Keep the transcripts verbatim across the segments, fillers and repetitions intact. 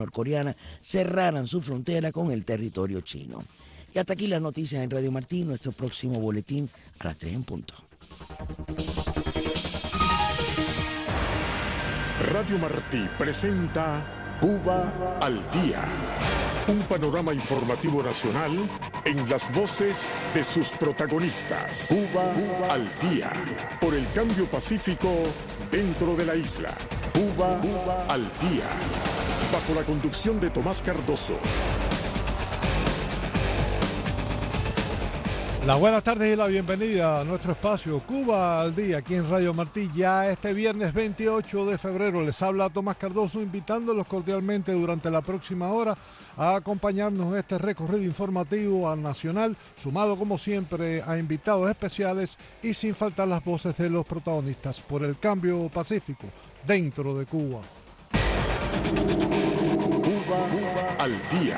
norcoreana cerraran su frontera con el territorio chino. Y hasta aquí las noticias en Radio Martí, nuestro próximo boletín a las tres en punto. Radio Martí presenta Cuba al Día, un panorama informativo nacional en las voces de sus protagonistas. Cuba, Cuba al Día, por el cambio pacífico dentro de la isla. Cuba, Cuba al Día, bajo la conducción de Tomás Cardoso. Las buenas tardes y la bienvenida a nuestro espacio Cuba al Día, aquí en Radio Martí, ya este viernes veintiocho de febrero. Les habla Tomás Cardoso, invitándolos cordialmente durante la próxima hora a acompañarnos en este recorrido informativo a nacional, sumado como siempre a invitados especiales y sin faltar las voces de los protagonistas por el cambio pacífico dentro de Cuba. Cuba, Cuba al Día.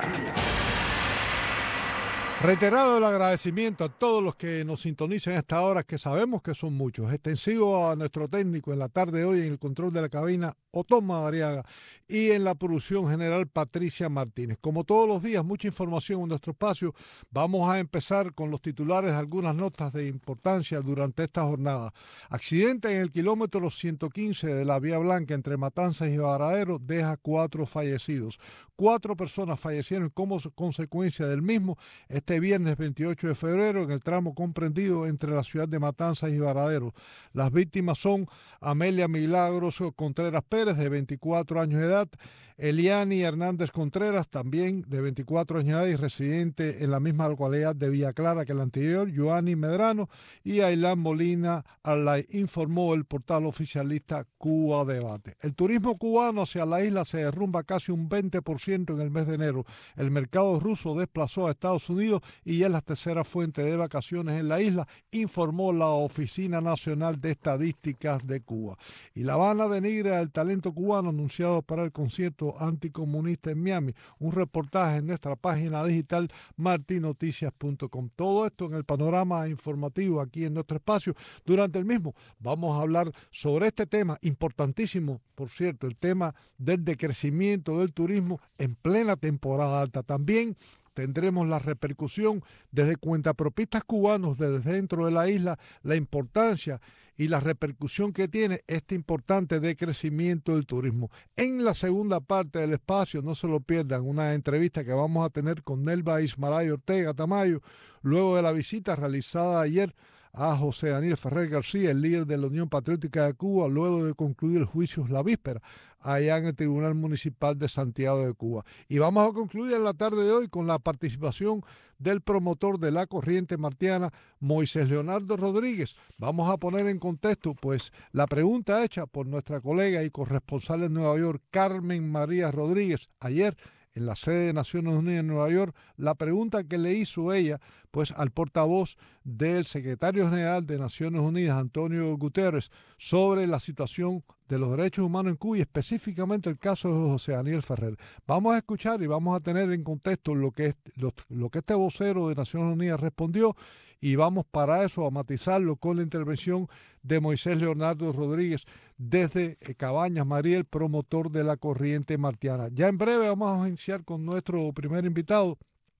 Reiterado el agradecimiento a todos los que nos sintonizan a esta hora, que sabemos que son muchos. Extensivo a nuestro técnico en la tarde de hoy en el control de la cabina, Otón Madariaga, y en la producción general, Patricia Martínez. Como todos los días, mucha información en nuestro espacio. Vamos a empezar con los titulares de algunas notas de importancia durante esta jornada. Accidente en el kilómetro ciento quince de la Vía Blanca entre Matanzas y Varadero deja cuatro fallecidos. Cuatro personas fallecieron como consecuencia del mismo este viernes veintiocho de febrero en el tramo comprendido entre la ciudad de Matanzas y Varadero. Las víctimas son Amelia Milagros Contreras Pérez, de veinticuatro años de edad, Eliani Hernández Contreras, también de veinticuatro años de edad y residente en la misma localidad de Villa Clara que la anterior, Joanny Medrano, y Ailán Molina Arlay, informó el portal oficialista Cuba Debate. El turismo cubano hacia la isla se derrumba casi un veinte por ciento en el mes de enero. El mercado ruso desplazó a Estados Unidos y es la tercera fuente de vacaciones en la isla, informó la Oficina Nacional de Estadísticas de Cuba. Y La Habana denigra el talento cubano anunciado para el concierto anticomunista en Miami. Un reportaje en nuestra página digital martinoticias punto com. Todo esto en el panorama informativo aquí en nuestro espacio. Durante el mismo vamos a hablar sobre este tema importantísimo, por cierto, el tema del decrecimiento del turismo en plena temporada alta. También tendremos la repercusión desde cuentapropistas cubanos desde dentro de la isla, la importancia y la repercusión que tiene este importante decrecimiento del turismo. En la segunda parte del espacio, no se lo pierdan, una entrevista que vamos a tener con Nelva Ismaray Ortega Tamayo, luego de la visita realizada ayer a José Daniel Ferrer García, el líder de la Unión Patriótica de Cuba, luego de concluir el juicio la víspera, allá en el Tribunal Municipal de Santiago de Cuba. Y vamos a concluir en la tarde de hoy con la participación del promotor de la corriente martiana, Moisés Leonardo Rodríguez. Vamos a poner en contexto, pues, la pregunta hecha por nuestra colega y corresponsal en Nueva York, Carmen María Rodríguez, ayer en la sede de Naciones Unidas en Nueva York, la pregunta que le hizo ella, pues, al portavoz del secretario general de Naciones Unidas, Antonio Guterres, sobre la situación de los derechos humanos en Cuba y específicamente el caso de José Daniel Ferrer. Vamos a escuchar y vamos a tener en contexto lo que, es, lo, lo que este vocero de Naciones Unidas respondió, y vamos para eso a matizarlo con la intervención de Moisés Leonardo Rodríguez desde Cabañas Mariel, promotor de la corriente martiana. Ya en breve vamos a iniciar con nuestro primer invitado.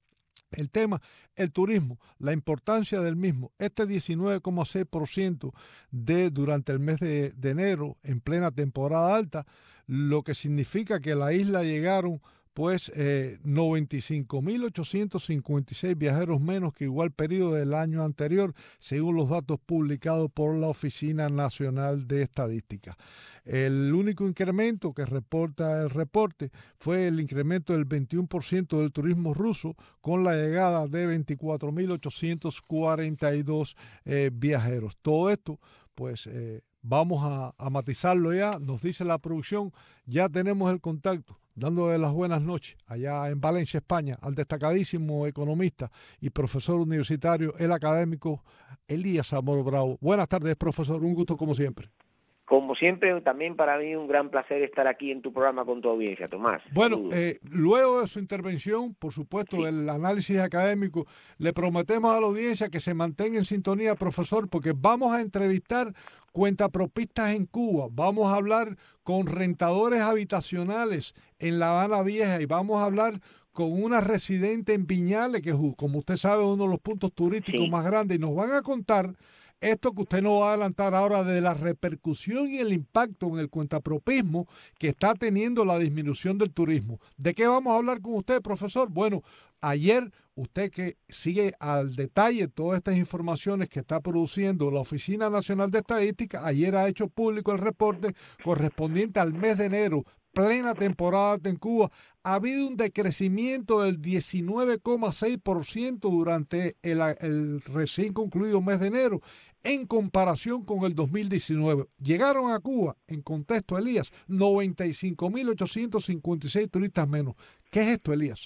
El tema, el turismo, la importancia del mismo. Este diecinueve coma seis por ciento de durante el mes de, de enero, en plena temporada alta, lo que significa que a la isla llegaron pues eh, noventa y cinco mil ochocientos cincuenta y seis viajeros menos que igual periodo del año anterior, según los datos publicados por la Oficina Nacional de Estadística. El único incremento que reporta el reporte fue el incremento del veintiuno por ciento del turismo ruso, con la llegada de veinticuatro mil ochocientos cuarenta y dos eh, viajeros. Todo esto, pues, eh, vamos a, a matizarlo ya. Nos dice la producción, ya tenemos el contacto, dándole las buenas noches allá en Valencia, España, al destacadísimo economista y profesor universitario, el académico Elías Zamora Bravo. Buenas tardes, profesor, un gusto como siempre. Como siempre, también para mí un gran placer estar aquí en tu programa con tu audiencia, Tomás. Bueno, eh, luego de su intervención, por supuesto, Sí. del análisis académico, le prometemos a la audiencia que se mantenga en sintonía, profesor, porque vamos a entrevistar cuentapropistas en Cuba, vamos a hablar con rentadores habitacionales en La Habana Vieja y vamos a hablar con una residente en Viñales, que como usted sabe es uno de los puntos turísticos Sí. más grandes, y nos van a contar esto que usted nos va a adelantar ahora de la repercusión y el impacto en el cuentapropismo que está teniendo la disminución del turismo. ¿De qué vamos a hablar con usted, profesor? Bueno, ayer usted que sigue al detalle todas estas informaciones que está produciendo la Oficina Nacional de Estadística, ayer ha hecho público el reporte correspondiente al mes de enero, plena temporada en Cuba. Ha habido un decrecimiento del diecinueve coma seis por ciento durante el, el recién concluido mes de enero en comparación con el dos mil diecinueve. Llegaron a Cuba, en contexto, Elías, noventa y cinco mil ochocientos cincuenta y seis turistas menos. ¿Qué es esto, Elías?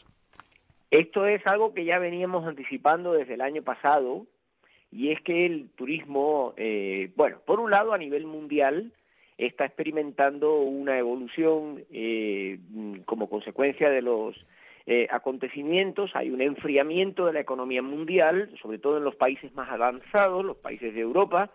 Esto es algo que ya veníamos anticipando desde el año pasado, y es que el turismo, eh, bueno, por un lado a nivel mundial, está experimentando una evolución eh, como consecuencia de los eh, acontecimientos. Hay un enfriamiento de la economía mundial, sobre todo en los países más avanzados, los países de Europa,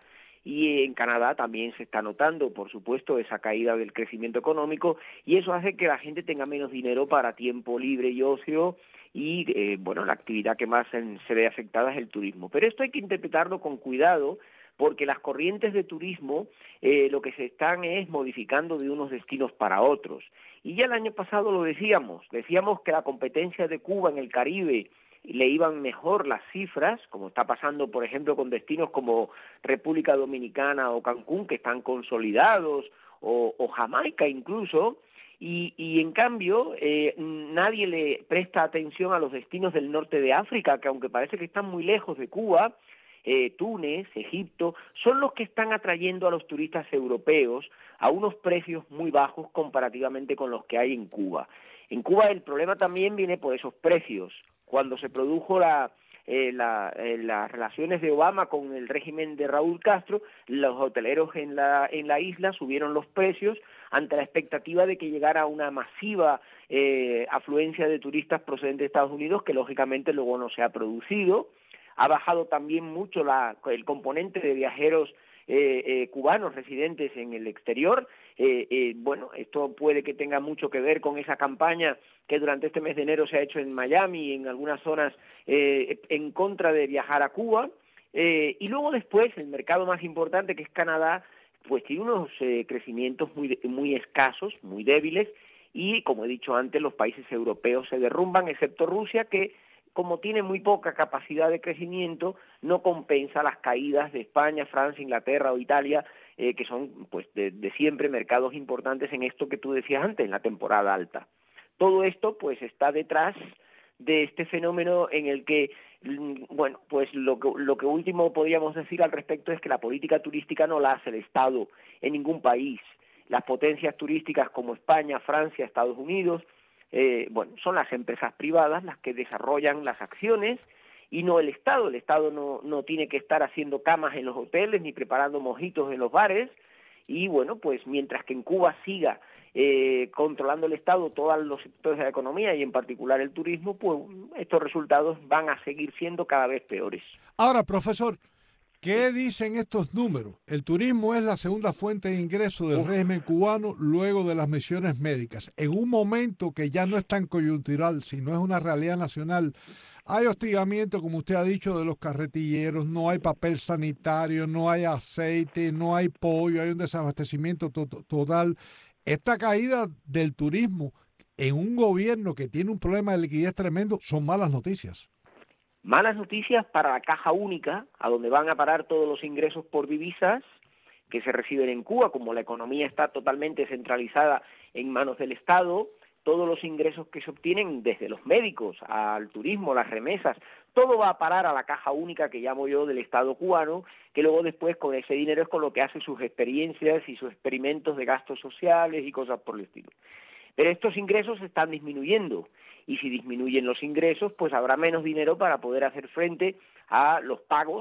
y en Canadá también se está notando, por supuesto, esa caída del crecimiento económico, y eso hace que la gente tenga menos dinero para tiempo libre y ocio, y eh, bueno, la actividad que más en, se ve afectada es el turismo. Pero esto hay que interpretarlo con cuidado, porque las corrientes de turismo eh, lo que se están es modificando de unos destinos para otros. Y ya el año pasado lo decíamos, decíamos que la competencia de Cuba en el Caribe le iban mejor las cifras, como está pasando, por ejemplo, con destinos como República Dominicana o Cancún, que están consolidados, o, o Jamaica incluso, y, y en cambio eh, nadie le presta atención a los destinos del norte de África, que aunque parece que están muy lejos de Cuba, Eh, Túnez, Egipto, son los que están atrayendo a los turistas europeos a unos precios muy bajos comparativamente con los que hay en Cuba. En Cuba el problema también viene por esos precios. Cuando se produjo la, eh, la, eh, las relaciones de Obama con el régimen de Raúl Castro, los hoteleros en la, en la isla subieron los precios ante la expectativa de que llegara una masiva eh, afluencia de turistas procedentes de Estados Unidos, que lógicamente luego no se ha producido. Ha bajado también mucho la, el componente de viajeros eh, eh, cubanos residentes en el exterior. Eh, eh, bueno, esto puede que tenga mucho que ver con esa campaña que durante este mes de enero se ha hecho en Miami y en algunas zonas eh, en contra de viajar a Cuba. Eh, y luego después, el mercado más importante, que es Canadá, pues tiene unos eh, crecimientos muy, muy escasos, muy débiles, y como he dicho antes, los países europeos se derrumban, excepto Rusia, que como tiene muy poca capacidad de crecimiento, no compensa las caídas de España, Francia, Inglaterra o Italia, eh, que son pues de, de siempre mercados importantes en esto que tú decías antes, en la temporada alta. Todo esto pues está detrás de este fenómeno en el que, bueno, pues lo que, lo que último podríamos decir al respecto es que la política turística no la hace el Estado en ningún país. Las potencias turísticas como España, Francia, Estados Unidos, Eh, bueno, son las empresas privadas las que desarrollan las acciones y no el Estado. El Estado no, no tiene que estar haciendo camas en los hoteles ni preparando mojitos en los bares, y bueno, pues mientras que en Cuba siga eh, controlando el Estado todos los sectores de la economía y en particular el turismo, pues estos resultados van a seguir siendo cada vez peores. Ahora, profesor, ¿qué dicen estos números? El turismo es la segunda fuente de ingreso del Uf. régimen cubano luego de las misiones médicas. En un momento que ya no es tan coyuntural, sino es una realidad nacional, hay hostigamiento, como usted ha dicho, de los carretilleros, no hay papel sanitario, no hay aceite, no hay pollo, hay un desabastecimiento to- total. Esta caída del turismo en un gobierno que tiene un problema de liquidez tremendo son malas noticias. Malas noticias para la caja única, a donde van a parar todos los ingresos por divisas que se reciben en Cuba. Como la economía está totalmente centralizada en manos del Estado, todos los ingresos que se obtienen desde los médicos al turismo, las remesas, todo va a parar a la caja única que llamo yo del Estado cubano, que luego después con ese dinero es con lo que hace sus experiencias y sus experimentos de gastos sociales y cosas por el estilo. Pero estos ingresos están disminuyendo, y si disminuyen los ingresos, pues habrá menos dinero para poder hacer frente a los pagos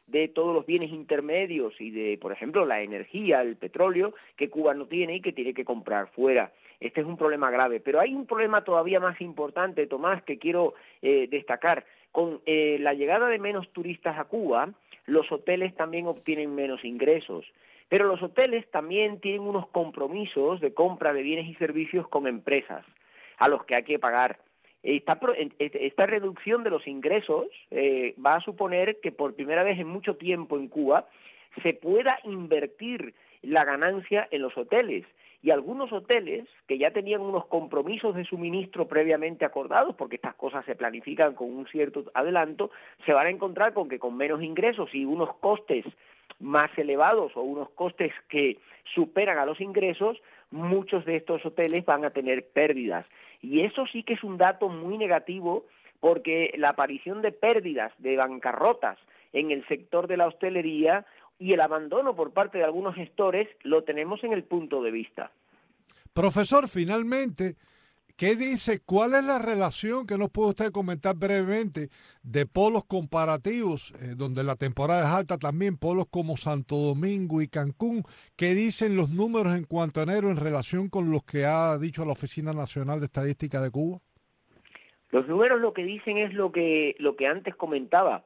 de todos los bienes intermedios y de, por ejemplo, la energía, el petróleo, que Cuba no tiene y que tiene que comprar fuera. Este es un problema grave, pero hay un problema todavía más importante, Tomás, que quiero eh, destacar. Con eh, la llegada de menos turistas a Cuba, los hoteles también obtienen menos ingresos, pero los hoteles también tienen unos compromisos de compra de bienes y servicios con empresas a los que hay que pagar. Esta, esta reducción de los ingresos eh, va a suponer que por primera vez en mucho tiempo en Cuba se pueda invertir la ganancia en los hoteles. Y algunos hoteles que ya tenían unos compromisos de suministro previamente acordados, porque estas cosas se planifican con un cierto adelanto, se van a encontrar con que con menos ingresos y unos costes más elevados o unos costes que superan a los ingresos, muchos de estos hoteles van a tener pérdidas. Y eso sí que es un dato muy negativo, porque la aparición de pérdidas, de bancarrotas en el sector de la hostelería y el abandono por parte de algunos gestores lo tenemos en el punto de vista. Profesor, finalmente, ¿qué dice? ¿Cuál es la relación que nos puede usted comentar brevemente de polos comparativos, eh, donde la temporada es alta también, polos como Santo Domingo y Cancún? ¿Qué dicen los números en cuanto a enero en relación con los que ha dicho la Oficina Nacional de Estadística de Cuba? Los números lo que dicen es lo que, lo que antes comentaba.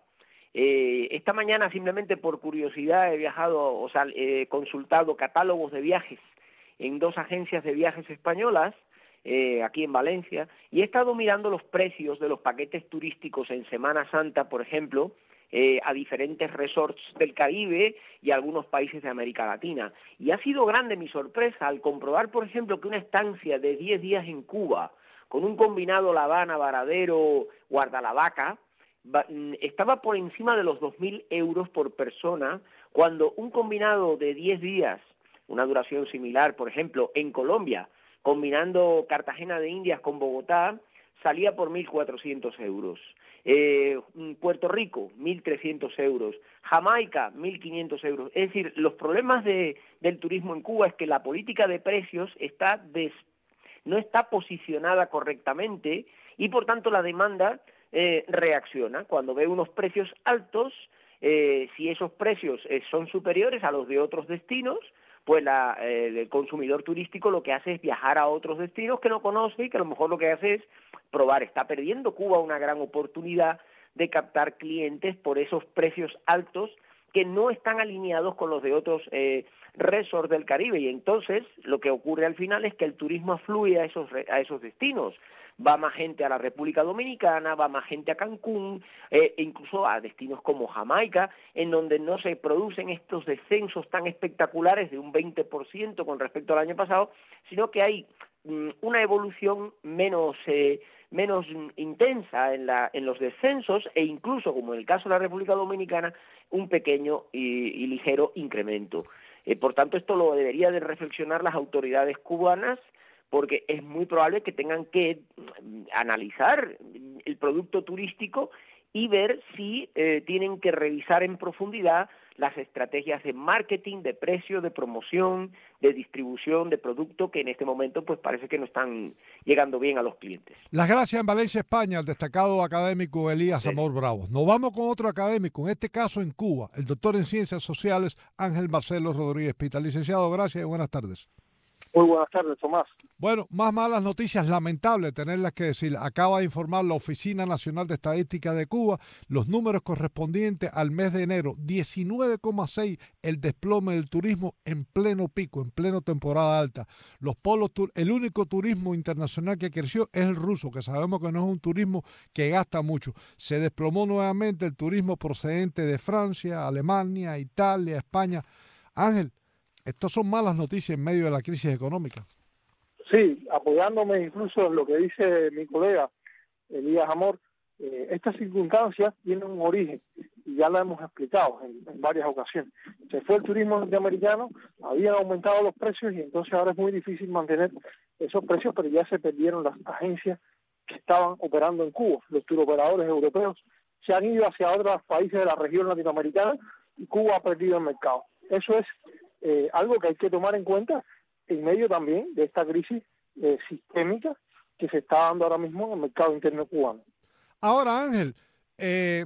Eh, esta mañana, simplemente por curiosidad, he viajado, o sea, he consultado catálogos de viajes en dos agencias de viajes españolas, eh, aquí en Valencia, y he estado mirando los precios de los paquetes turísticos en Semana Santa, por ejemplo, eh, a diferentes resorts del Caribe y algunos países de América Latina. Y ha sido grande mi sorpresa al comprobar, por ejemplo, que una estancia de diez días en Cuba, con un combinado La Habana, Varadero, Guardalavaca, estaba por encima de los dos mil euros por persona, cuando un combinado de diez días, una duración similar, por ejemplo, en Colombia, combinando Cartagena de Indias con Bogotá, salía por mil cuatrocientos euros. Eh, Puerto Rico, mil trescientos euros. Jamaica, mil quinientos euros. Es decir, los problemas de, del turismo en Cuba es que la política de precios está des, no está posicionada correctamente y, por tanto, la demanda Eh, reacciona. Cuando ve unos precios altos, eh, si esos precios eh, son superiores a los de otros destinos, pues la, eh, el consumidor turístico lo que hace es viajar a otros destinos que no conoce y que a lo mejor lo que hace es probar. Está perdiendo Cuba una gran oportunidad de captar clientes por esos precios altos que no están alineados con los de otros eh, resorts del Caribe, y entonces lo que ocurre al final es que el turismo afluye a esos, a esos destinos. Va más gente a la República Dominicana, va más gente a Cancún, eh, incluso a destinos como Jamaica, en donde no se producen estos descensos tan espectaculares de un veinte por ciento con respecto al año pasado, sino que hay mm, una evolución menos eh, menos intensa en, la, en los descensos, e incluso, como en el caso de la República Dominicana, un pequeño y, y ligero incremento. Eh, por tanto, esto lo deberían de reflexionar las autoridades cubanas, porque es muy probable que tengan que analizar el producto turístico y ver si eh, tienen que revisar en profundidad las estrategias de marketing, de precio, de promoción, de distribución de producto, que en este momento pues parece que no están llegando bien a los clientes. Las gracias en Valencia, España, al destacado académico Elías Sí. Amor Bravo. Nos vamos con otro académico, en este caso en Cuba, el doctor en Ciencias Sociales Ángel Marcelo Rodríguez Pita. Licenciado, gracias y buenas tardes. Muy buenas tardes, Tomás. Bueno, más malas noticias, lamentable tenerlas que decir. Acaba de informar la Oficina Nacional de Estadística de Cuba los números correspondientes al mes de enero. diecinueve coma seis el desplome del turismo en pleno pico, en pleno temporada alta. Los polos, el único turismo internacional que creció es el ruso, que sabemos que no es un turismo que gasta mucho. Se desplomó nuevamente el turismo procedente de Francia, Alemania, Italia, España. Ángel, estas son malas noticias en medio de la crisis económica. Sí, apoyándome incluso en lo que dice mi colega Elías Amor, eh, estas circunstancias tienen un origen y ya lo hemos explicado en, en varias ocasiones. Se fue el turismo norteamericano, habían aumentado los precios y entonces ahora es muy difícil mantener esos precios, pero ya se perdieron las agencias que estaban operando en Cuba. Los turoperadores europeos se han ido hacia otros países de la región latinoamericana y Cuba ha perdido el mercado. Eso es Eh, algo que hay que tomar en cuenta en medio también de esta crisis eh, sistémica que se está dando ahora mismo en el mercado interno cubano. Ahora, Ángel, eh,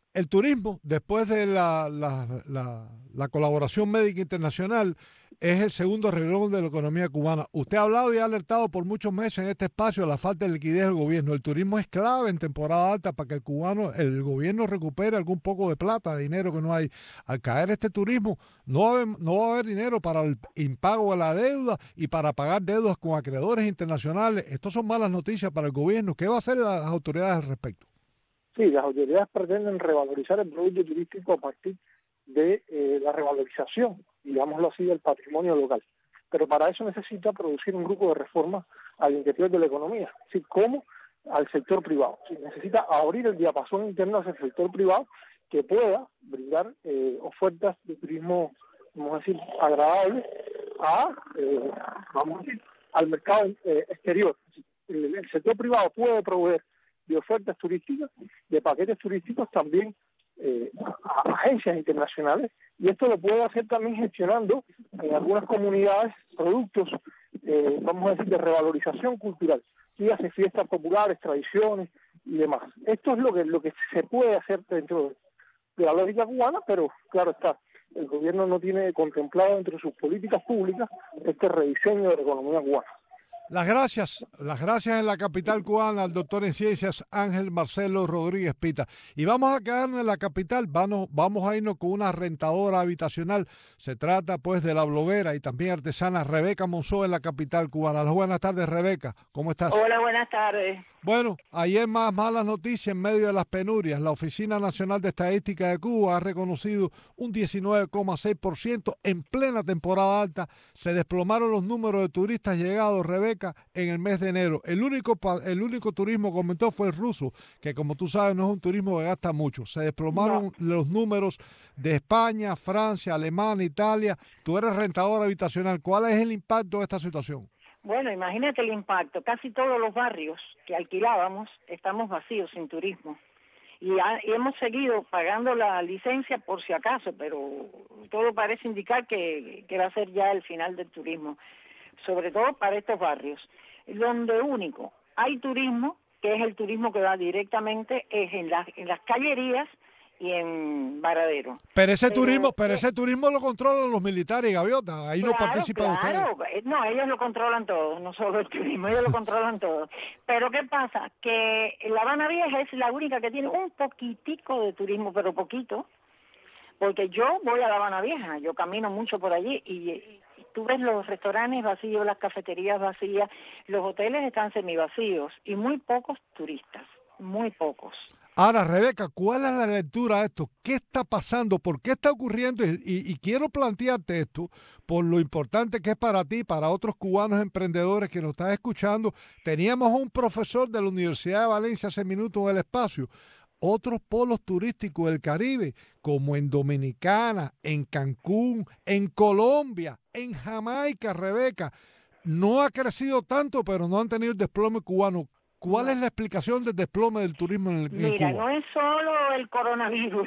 el turismo, después de la, la, la, la colaboración médica internacional, es el segundo renglón de la economía cubana. Usted ha hablado y ha alertado por muchos meses en este espacio de la falta de liquidez del gobierno. El turismo es clave en temporada alta para que el cubano, el gobierno recupere algún poco de plata, de dinero que no hay. Al caer este turismo, no va a haber, no va a haber dinero para el impago de la deuda y para pagar deudas con acreedores internacionales. Estas son malas noticias para el gobierno. ¿Qué va a hacer las autoridades al respecto? Sí, las autoridades pretenden revalorizar el producto turístico a partir de eh, la revalorización, digámoslo así, del patrimonio local. Pero para eso necesita producir un grupo de reformas al interior de la economía, así como al sector privado. Sí, necesita abrir el diapasón interno hacia el sector privado que pueda brindar eh, ofertas de turismo, vamos a decir, agradables a, eh, vamos a decir, al mercado eh, exterior. El, el sector privado puede proveer de ofertas turísticas, de paquetes turísticos también eh, a, a agencias internacionales, y esto lo puede hacer también gestionando en algunas comunidades productos, eh, vamos a decir, de revalorización cultural, y hace fiestas populares, tradiciones y demás. Esto es lo que lo que se puede hacer dentro de, de la lógica cubana, pero claro está, el gobierno no tiene contemplado entre sus políticas públicas este rediseño de la economía cubana. Las gracias, las gracias en la capital cubana al doctor en ciencias Ángel Marcelo Rodríguez Pita. Y vamos a quedarnos en la capital, vamos, vamos a irnos con una rentadora habitacional. Se trata pues de la bloguera y también artesana Rebeca Monzó en la capital cubana. Las buenas tardes, Rebeca, ¿cómo estás? Hola, buenas tardes. Bueno, ayer más malas noticias en medio de las penurias. La Oficina Nacional de Estadística de Cuba ha reconocido un diecinueve coma seis por ciento en plena temporada alta. Se desplomaron los números de turistas llegados, Rebeca, en el mes de enero. El único, el único turismo que aumentó fue el ruso, que como tú sabes no es un turismo que gasta mucho. Se desplomaron no. los números de España, Francia, Alemania, Italia. Tú eres rentador habitacional. ¿Cuál es el impacto de esta situación? Bueno, imagínate el impacto. Casi todos los barrios que alquilábamos estamos vacíos, sin turismo. Y, ha, y hemos seguido pagando la licencia por si acaso, pero todo parece indicar que, que va a ser ya el final del turismo, sobre todo para estos barrios. Donde único hay turismo, que es el turismo que va directamente, es en las, en las callerías y en Varadero. Pero ese pero, turismo, pero eh, ese turismo lo controlan los militares y gaviotas, ahí claro, no participan claro. ustedes. No, ellos lo controlan todo, no solo el turismo, ellos lo controlan todo. Pero ¿qué pasa? Que La Habana Vieja es la única que tiene un poquitico de turismo, pero poquito, porque yo voy a La Habana Vieja, yo camino mucho por allí y, y tú ves los restaurantes vacíos, las cafeterías vacías, los hoteles están semivacíos y muy pocos turistas, muy pocos. Ahora, Rebeca, ¿cuál es la lectura de esto? ¿Qué está pasando? ¿Por qué está ocurriendo? Y, y, y quiero plantearte esto por lo importante que es para ti, para otros cubanos emprendedores que nos están escuchando. Teníamos un profesor de la Universidad de Valencia hace minutos en el espacio. Otros polos turísticos del Caribe, como en Dominicana, en Cancún, en Colombia, en Jamaica, Rebeca, no ha crecido tanto, pero no han tenido el desplome cubano. ¿Cuál no. es la explicación del desplome del turismo en, el, Mira, en Cuba? No es solo el coronavirus.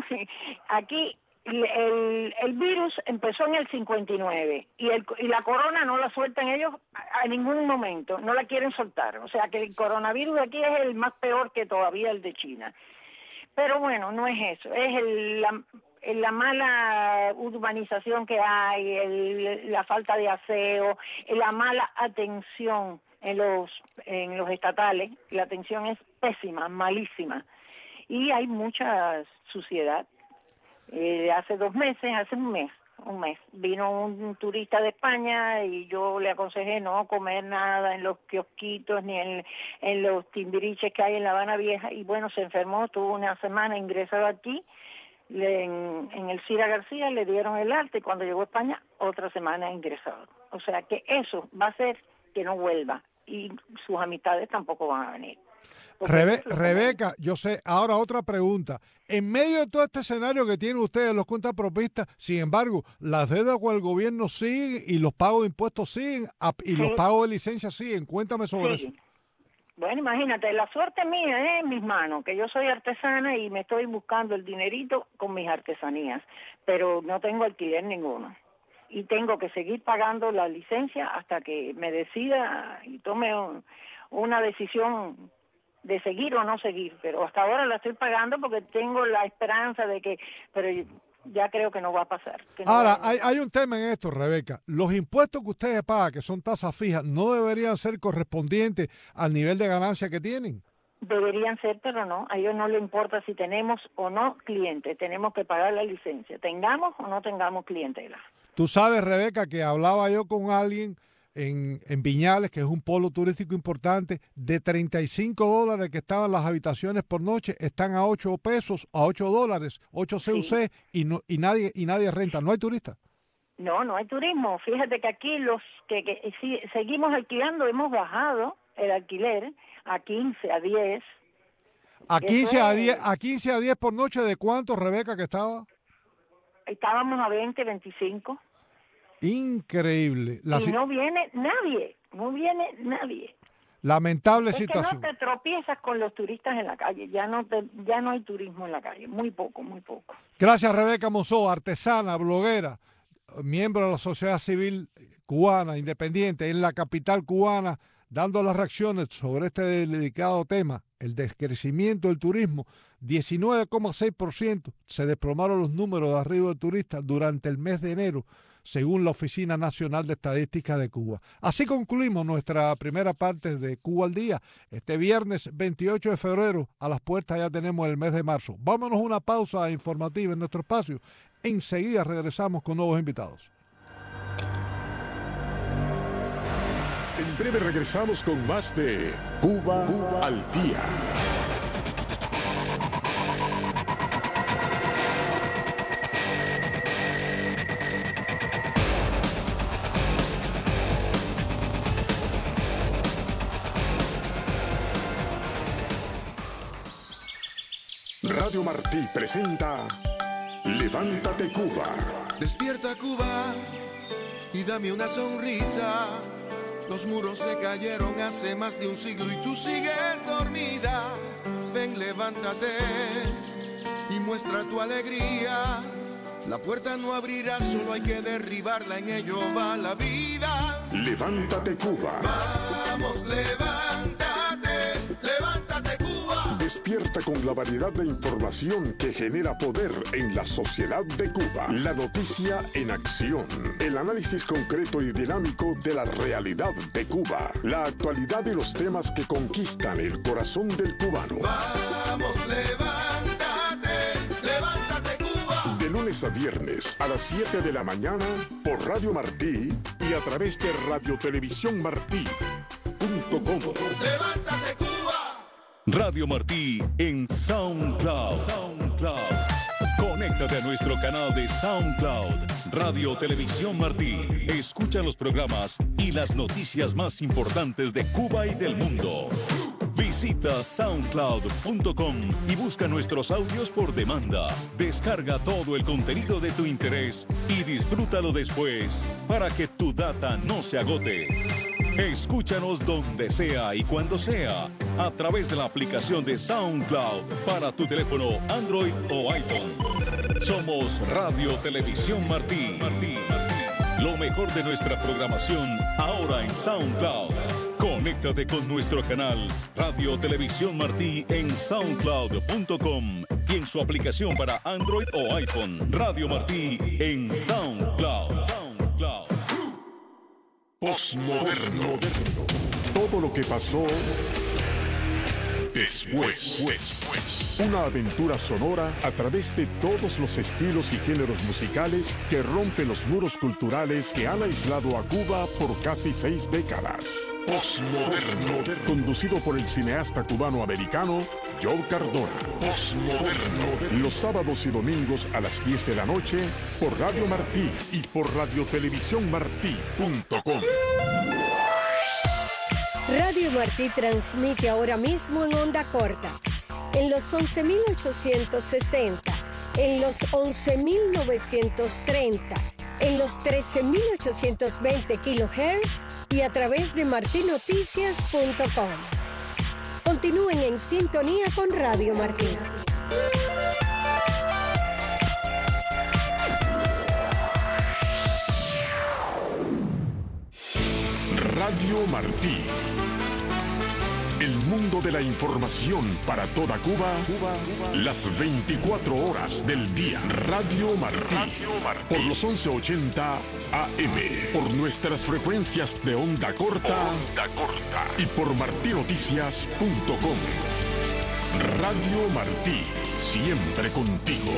Aquí el, el, el virus empezó en el cincuenta y nueve y, el, y la corona no la sueltan ellos a, a ningún momento, no la quieren soltar. O sea que el coronavirus de aquí es el más peor que todavía el de China. Pero bueno, no es eso, es el, la, la mala urbanización que hay, el, la falta de aseo, la mala atención en los en los estatales. La atención es pésima, malísima, y hay mucha suciedad. Eh, hace dos meses, hace un mes, un mes, vino un turista de España y yo le aconsejé no comer nada en los kiosquitos ni en, en los timbiriches que hay en La Habana Vieja, y bueno, se enfermó, tuvo una semana ingresado aquí, le, en, en el Cira García le dieron el alta y cuando llegó a España, otra semana ingresado. O sea que eso va a hacer que no vuelva y sus amistades tampoco van a venir. Rebe Rebeca, yo sé, ahora otra pregunta. En medio de todo este escenario que tienen ustedes, los cuentapropistas, sin embargo, las deudas con el gobierno siguen y los pagos de impuestos siguen y sí. los pagos de licencias siguen. Cuéntame sobre sí. eso. Bueno, imagínate, la suerte mía es en mis manos, que yo soy artesana y me estoy buscando el dinerito con mis artesanías, pero no tengo alquiler ninguno. Y tengo que seguir pagando la licencia hasta que me decida y tome un, una decisión de seguir o no seguir, pero hasta ahora la estoy pagando porque tengo la esperanza de que, pero ya creo que no va a pasar. Que no Ahora, va a... hay, hay un tema en esto, Rebeca. Los impuestos que ustedes pagan, que son tasas fijas, ¿no deberían ser correspondientes al nivel de ganancia que tienen? Deberían ser, pero no. A ellos no les importa si tenemos o no clientes. Tenemos que pagar la licencia, tengamos o no tengamos clientela. Tú sabes, Rebeca, que hablaba yo con alguien en, en Viñales, que es un polo turístico importante, de treinta y cinco dólares que estaban las habitaciones por noche, están a ocho pesos, a ocho dólares, ocho C U C, sí. y, no, y, nadie, y nadie renta. ¿No hay turistas? No, no hay turismo. Fíjate que aquí los que, que si seguimos alquilando, hemos bajado el alquiler a quince, a diez. ¿A quince, a diez, a quince a diez por noche? ¿De cuánto, Rebeca, que estaba? Estábamos a veinte, veinticinco. Increíble. La y no viene nadie, no viene nadie. Lamentable es situación. Que no te tropiezas con los turistas en la calle, ya no te, ya no hay turismo en la calle, muy poco, muy poco. Gracias, Rebeca Monzó, artesana, bloguera, miembro de la sociedad civil cubana, independiente, en la capital cubana, dando las reacciones sobre este delicado tema, el decrecimiento del turismo. diecinueve coma seis por ciento se desplomaron los números de arribo de turistas durante el mes de enero, según la Oficina Nacional de Estadística de Cuba. Así concluimos nuestra primera parte de Cuba al Día. Este viernes veintiocho de febrero, a las puertas ya tenemos el mes de marzo. Vámonos a una pausa informativa en nuestro espacio. Enseguida regresamos con nuevos invitados. En breve regresamos con más de Cuba, Cuba al Día. Radio Martí presenta Levántate Cuba. Despierta Cuba y dame una sonrisa. Los muros se cayeron hace más de un siglo y tú sigues dormida. Ven, levántate y muestra tu alegría. La puerta no abrirá, solo hay que derribarla, en ello va la vida. Levántate Cuba. Vamos, levántate, levántate Cuba. Despierta con la variedad de información que genera poder en la sociedad de Cuba. La noticia en acción. El análisis concreto y dinámico de la realidad de Cuba. La actualidad y los temas que conquistan el corazón del cubano. Vamos, levántate, levántate Cuba. De lunes a viernes a las siete de la mañana por Radio Martí y a través de radio televisión martí punto com. Levántate Cuba. Radio Martí en SoundCloud. SoundCloud. Conéctate a nuestro canal de SoundCloud. Radio Televisión Martí. Escucha los programas y las noticias más importantes de Cuba y del mundo. Visita soundcloud punto com y busca nuestros audios por demanda. Descarga todo el contenido de tu interés y disfrútalo después para que tu data no se agote. Escúchanos donde sea y cuando sea a través de la aplicación de SoundCloud para tu teléfono Android o iPhone. Somos Radio Televisión Martí. Martí. Lo mejor de nuestra programación ahora en SoundCloud. Conéctate con nuestro canal Radio Televisión Martí en soundcloud punto com y en su aplicación para Android o iPhone. Radio Martí en SoundCloud. SoundCloud. Postmoderno. Todo lo que pasó después. después. Una aventura sonora a través de todos los estilos y géneros musicales que rompen los muros culturales que han aislado a Cuba por casi seis décadas. Postmoderno. Conducido por el cineasta cubano-americano Joe Cardona. Postmoderno. Los sábados y domingos a las diez de la noche por Radio Martí y por radio televisión martí punto com. Radio Martí transmite ahora mismo en onda corta, en los once mil ochocientos sesenta, en los once mil novecientos treinta, en los trece mil ochocientos veinte kilohertz y a través de martí noticias punto com. Continúen en sintonía con Radio Martí. Radio Martí. El mundo de la información para toda Cuba, Cuba, Cuba. Las veinticuatro horas del día. Radio Martí. Radio Martí. Por los once ochenta A M. Por nuestras frecuencias de onda corta. Onda corta. Y por martinoticias punto com. Radio Martí. Siempre contigo.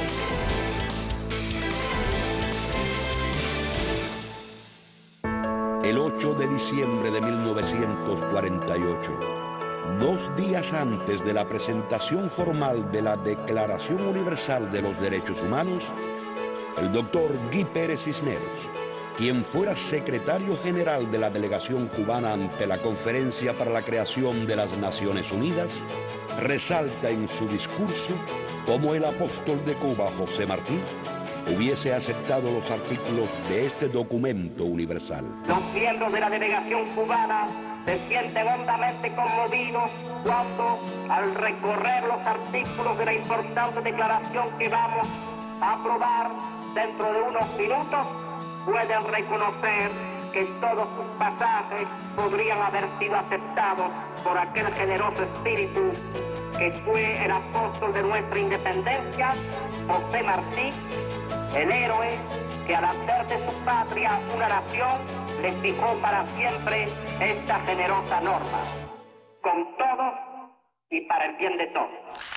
El ocho de diciembre de mil novecientos cuarenta y ocho, dos días antes de la presentación formal de la Declaración Universal de los Derechos Humanos, el doctor Guy Pérez Cisneros, quien fuera secretario general de la delegación cubana ante la Conferencia para la Creación de las Naciones Unidas, resalta en su discurso cómo el apóstol de Cuba, José Martí, hubiese aceptado los artículos de este documento universal. Los miembros de la delegación cubana se sienten hondamente conmovidos cuando, al recorrer los artículos de la importante declaración que vamos a aprobar dentro de unos minutos, pueden reconocer que todos sus pasajes podrían haber sido aceptados por aquel generoso espíritu que fue el apóstol de nuestra independencia, José Martí, el héroe que al hacer de su patria una nación le fijó para siempre esta generosa norma, con todos y para el bien de todos.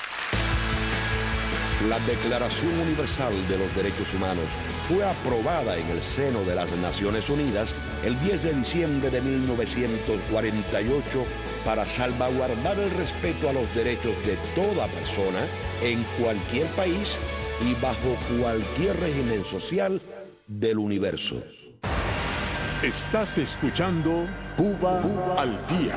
La Declaración Universal de los Derechos Humanos fue aprobada en el seno de las Naciones Unidas el diez de diciembre de mil novecientos cuarenta y ocho para salvaguardar el respeto a los derechos de toda persona en cualquier país y bajo cualquier régimen social del universo. Estás escuchando Cuba, Cuba al Día.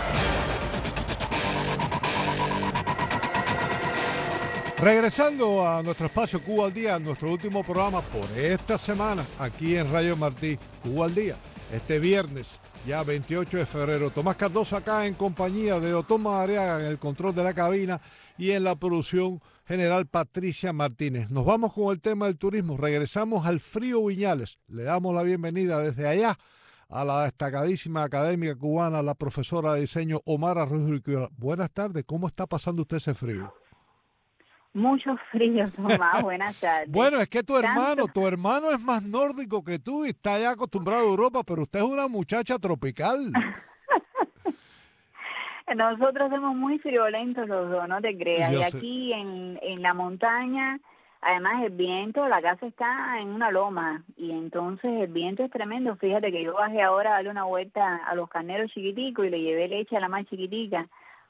Regresando a nuestro espacio Cuba al Día, nuestro último programa por esta semana, aquí en Radio Martí, Cuba al Día, este viernes, ya veintiocho de febrero. Tomás Cardoso acá en compañía de Otón Madariaga en el control de la cabina y en la producción general Patricia Martínez. Nos vamos con el tema del turismo, regresamos al frío Viñales. Le damos la bienvenida desde allá a la destacadísima académica cubana, la profesora de diseño Omara Ruiz Urquiola. Buenas tardes, ¿cómo está pasando usted ese frío? Mucho frío, Tomás. Buenas tardes. Bueno, es que tu hermano, Tanto... tu hermano es más nórdico que tú y está ya acostumbrado a Europa, pero usted es una muchacha tropical. Nosotros somos muy friolentos los dos, no te creas. Yo y sé. aquí en, en la montaña, además el viento, la casa está en una loma y entonces el viento es tremendo. Fíjate que yo bajé ahora a darle una vuelta a los carneros chiquiticos y le llevé leche a la más chiquitica,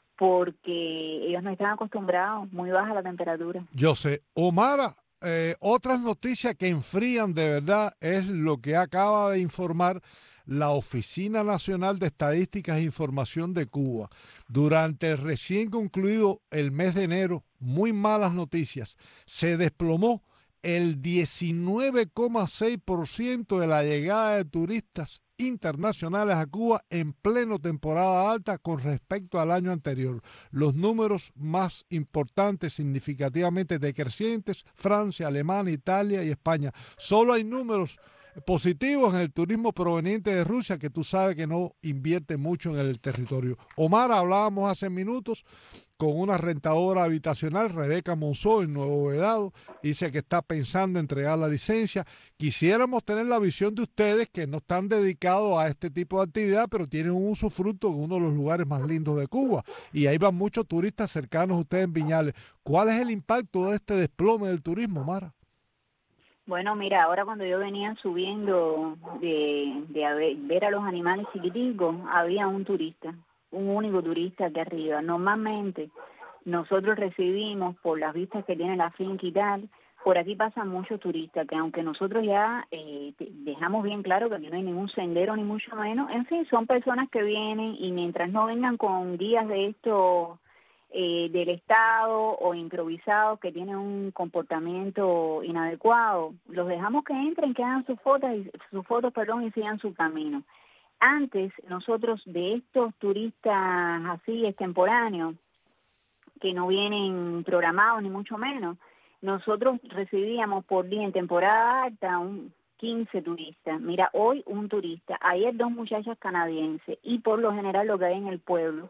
porque ellos no están acostumbrados, muy baja la temperatura. Yo sé. Omara, eh, otras noticias que enfrían de verdad es lo que acaba de informar la Oficina Nacional de Estadísticas e Información de Cuba. Durante el recién concluido el mes de enero, muy malas noticias, se desplomó el diecinueve coma seis por ciento de la llegada de turistas internacionales a Cuba en pleno temporada alta con respecto al año anterior. Los números más importantes, significativamente decrecientes, Francia, Alemania, Italia y España. Solo hay números positivos en el turismo proveniente de Rusia, que tú sabes que no invierte mucho en el territorio. Omar, hablábamos hace minutos con una rentadora habitacional, Rebeca Monzó, en Nuevo Vedado, dice que está pensando en entregar la licencia. Quisiéramos tener la visión de ustedes que no están dedicados a este tipo de actividad, pero tienen un usufructo en uno de los lugares más lindos de Cuba. Y ahí van muchos turistas cercanos a ustedes en Viñales. ¿Cuál es el impacto de este desplome del turismo, Mara? Bueno, mira, ahora cuando yo venía subiendo de, de a ver, ver a los animales chiquiticos, había un turista, un único turista aquí arriba. Normalmente nosotros recibimos, por las vistas que tiene la finca y tal, por aquí pasan muchos turistas, que aunque nosotros ya eh, dejamos bien claro que aquí no hay ningún sendero ni mucho menos, en fin, son personas que vienen y mientras no vengan con guías de estos eh, del Estado o improvisados que tienen un comportamiento inadecuado, los dejamos que entren, que hagan sus fotos, y, sus fotos perdón, y sigan su camino. Antes, nosotros de estos turistas así extemporáneos, que no vienen programados ni mucho menos, nosotros recibíamos por día en temporada alta un quince turistas. Mira, hoy un turista, ayer dos muchachas canadienses, y por lo general lo que hay en el pueblo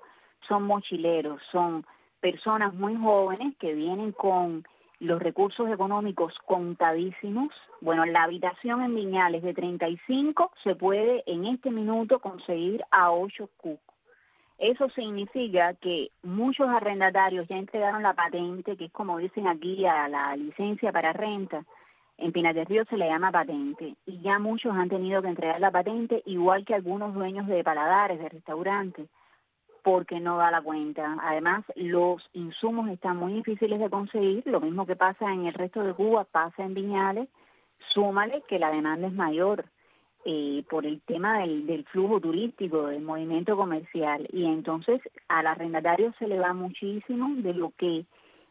son mochileros, son personas muy jóvenes que vienen con los recursos económicos contadísimos. Bueno, la habitación en Viñales de treinta y cinco se puede en este minuto conseguir a ocho cucos. Eso significa que muchos arrendatarios ya entregaron la patente, que es como dicen aquí a la licencia para renta. En Pinar del Río se le llama patente, y ya muchos han tenido que entregar la patente, igual que algunos dueños de paladares, de restaurantes, porque no da la cuenta. Además, los insumos están muy difíciles de conseguir, lo mismo que pasa en el resto de Cuba, pasa en Viñales, súmale que la demanda es mayor eh, por el tema del, del flujo turístico, del movimiento comercial, y entonces al arrendatario se le va muchísimo de lo que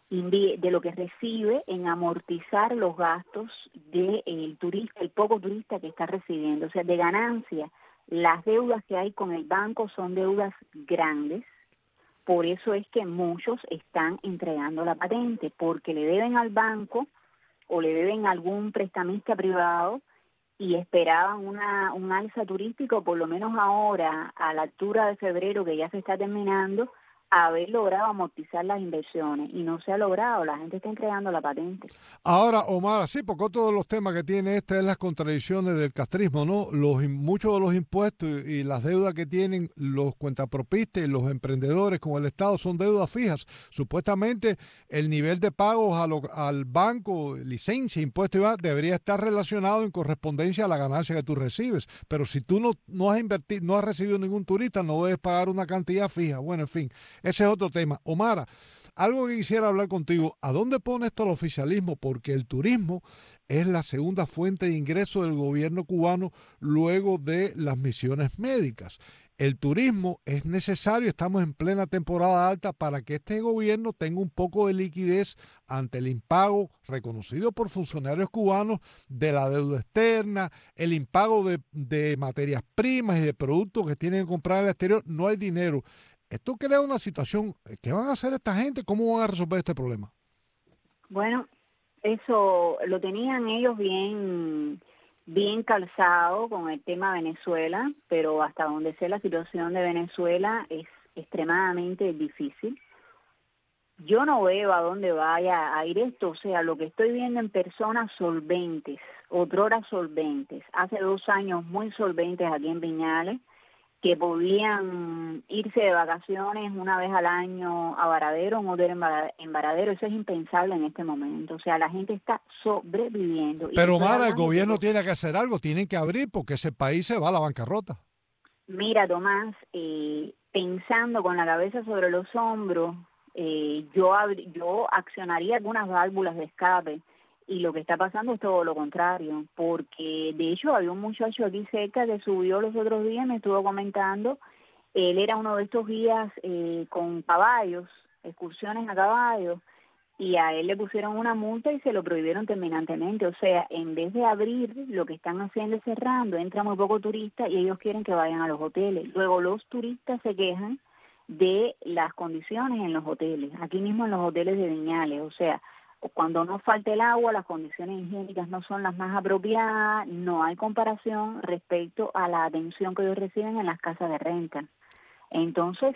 de lo que recibe en amortizar los gastos del turista, el poco turista que está recibiendo, o sea, de ganancia. Las deudas que hay con el banco son deudas grandes, por eso es que muchos están entregando la patente, porque le deben al banco o le deben a algún prestamista privado y esperaban una un alza turístico, por lo menos ahora, a la altura de febrero, que ya se está terminando, haber logrado amortizar las inversiones, y no se ha logrado, la gente está entregando la patente. Ahora, Omar, sí, porque otro de los temas que tiene este es las contradicciones del castrismo, ¿no? Los muchos de los impuestos y las deudas que tienen los cuentapropistas y los emprendedores con el Estado son deudas fijas. Supuestamente el nivel de pagos a lo, al banco, licencia, impuestos y va, debería estar relacionado en correspondencia a la ganancia que tú recibes, pero si tú no, no has invertido, no has recibido ningún turista, no debes pagar una cantidad fija. Bueno, en fin, ese es otro tema. Omar, algo que quisiera hablar contigo, ¿a dónde pone esto el oficialismo? Porque el turismo es la segunda fuente de ingreso del gobierno cubano luego de las misiones médicas. El turismo es necesario, estamos en plena temporada alta, para que este gobierno tenga un poco de liquidez ante el impago reconocido por funcionarios cubanos de la deuda externa, el impago de, de materias primas y de productos que tienen que comprar en el exterior. No hay dinero. Esto crea una situación. ¿Qué van a hacer esta gente? ¿Cómo van a resolver este problema? Bueno, eso lo tenían ellos bien bien calzado con el tema Venezuela, pero hasta donde sé la situación de Venezuela es extremadamente difícil. Yo no veo a dónde vaya a ir esto, o sea, lo que estoy viendo en personas solventes, otrora solventes, hace dos años muy solventes aquí en Viñales, que podían irse de vacaciones una vez al año a Varadero, un hotel en Varadero. Eso es impensable en este momento. O sea, la gente está sobreviviendo. Pero, Mara, el gobierno tiene que hacer algo, tienen que abrir, porque ese país se va a la bancarrota. Mira, Tomás, eh, pensando con la cabeza sobre los hombros, eh, yo, yo accionaría algunas válvulas de escape. Y lo que está pasando es todo lo contrario, porque de hecho había un muchacho aquí cerca que subió los otros días, me estuvo comentando, él era uno de estos guías eh, con caballos, excursiones a caballos, y a él le pusieron una multa y se lo prohibieron terminantemente. O sea, en vez de abrir, lo que están haciendo es cerrando, entra muy poco turista y ellos quieren que vayan a los hoteles. Luego los turistas se quejan de las condiciones en los hoteles, aquí mismo en los hoteles de Viñales, o sea, cuando no falta el agua, las condiciones higiénicas no son las más apropiadas, no hay comparación respecto a la atención que ellos reciben en las casas de renta. Entonces,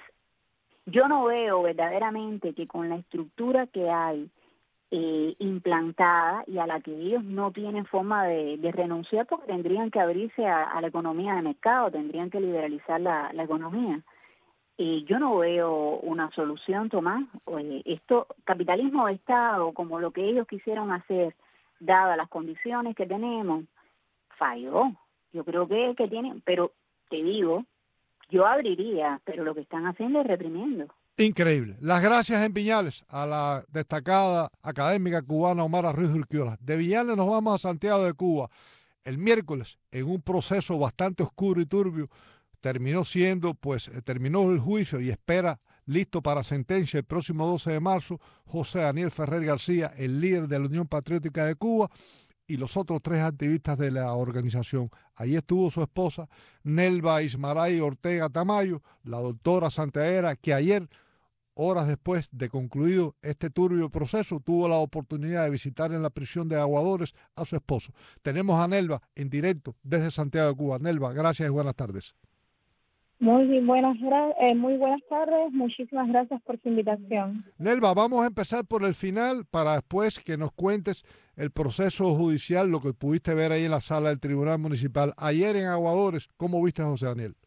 yo no veo verdaderamente que con la estructura que hay eh, implantada y a la que ellos no tienen forma de, de renunciar, porque tendrían que abrirse a, a la economía de mercado, tendrían que liberalizar la, la economía. Eh, yo no veo una solución, Tomás. Oye, esto, capitalismo de Estado, como lo que ellos quisieron hacer, dadas las condiciones que tenemos, falló. Yo creo que, que tienen, pero te digo, yo abriría, pero lo que están haciendo es reprimiendo. Increíble. Las gracias en Viñales a la destacada académica cubana Omar Ruiz Urquiola. De Viñales nos vamos a Santiago de Cuba. El miércoles, en un proceso bastante oscuro y turbio, terminó siendo, pues, terminó el juicio y espera listo para sentencia el próximo doce de marzo, José Daniel Ferrer García, el líder de la Unión Patriótica de Cuba, y los otros tres activistas de la organización. Allí estuvo su esposa, Nelva Ismaray Ortega Tamayo, la doctora santiaguera, que ayer, horas después de concluido este turbio proceso, tuvo la oportunidad de visitar en la prisión de Aguadores a su esposo. Tenemos a Nelva en directo desde Santiago de Cuba. Nelva, gracias y buenas tardes. Muy buenas, eh, muy buenas tardes, muchísimas gracias por su invitación. Nelva, vamos a empezar por el final para después que nos cuentes el proceso judicial, lo que pudiste ver ahí en la sala del Tribunal Municipal. Ayer en Aguadores, ¿cómo viste a José Daniel?